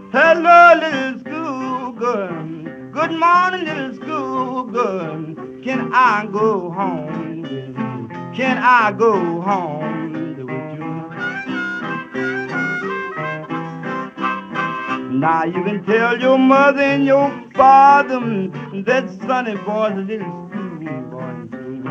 Hello, little school girl. Good morning, little school girl. Can I go home? Can I go home with you? Now you can tell your mother and your father that Sonny boy's a little